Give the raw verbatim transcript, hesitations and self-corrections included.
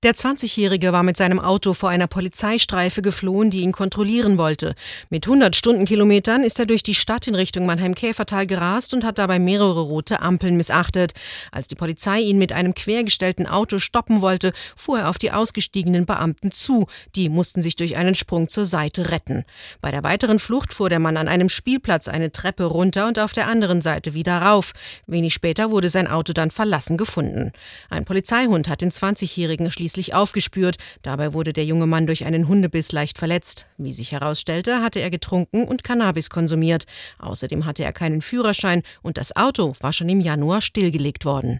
Der zwanzigjährige war mit seinem Auto vor einer Polizeistreife geflohen, die ihn kontrollieren wollte. Mit hundert Stundenkilometern ist er durch die Stadt in Richtung Mannheim-Käfertal gerast und hat dabei mehrere rote Ampeln missachtet. Als die Polizei ihn mit einem quergestellten Auto stoppen wollte, fuhr er auf die ausgestiegenen Beamten zu. Die mussten sich durch einen Sprung zur Seite retten. Bei der weiteren Flucht fuhr der Mann an einem Spielplatz eine Treppe runter und auf der anderen Seite wieder rauf. Wenig später wurde sein Auto dann verlassen gefunden. Ein Polizeihund hat den zwanzigjährigen schließlich aufgespürt. Dabei wurde der junge Mann durch einen Hundebiss leicht verletzt. Wie sich herausstellte, hatte er getrunken und Cannabis konsumiert. Außerdem hatte er keinen Führerschein und das Auto war schon im Januar stillgelegt worden.